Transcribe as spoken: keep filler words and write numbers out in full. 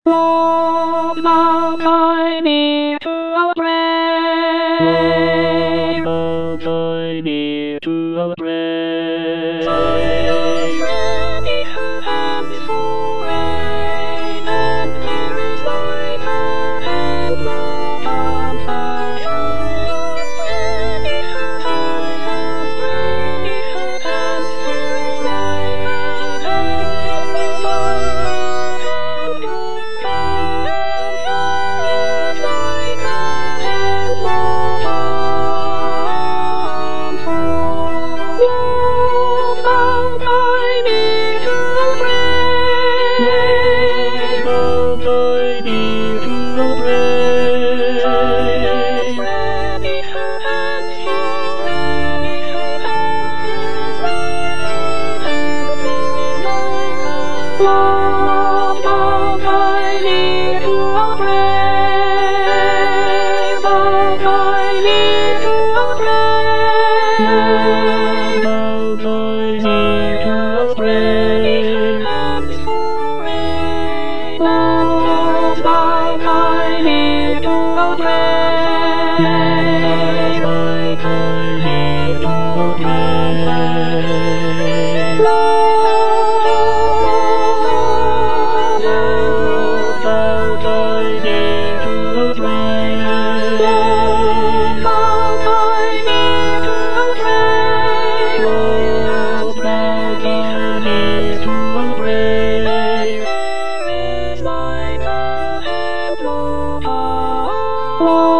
Love now join me to our grave. Love now join me to our grave. Ready her hands for rain, and there is light and love on fire. Ready her hands, ready her hands, there is light and there is fire. Love, love, I need to our grave. Love, I need to our grave. Love, I need to our grave. Hands for rain. Love, love, I need to our grave. Love, I need to our grave. Love, love,